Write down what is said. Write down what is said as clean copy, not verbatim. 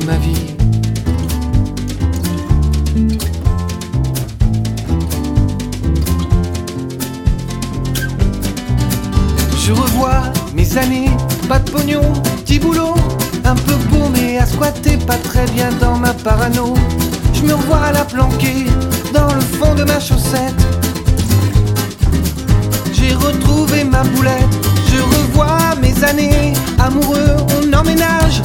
ma vie. Je revois mes années, pas de pognon, petit boulot, un peu paumé à squatter, pas très bien dans ma parano. Je me revois à la planquer dans le fond de ma chaussette. J'ai retrouvé ma boulette, je revois mes années, amoureux, on emménage,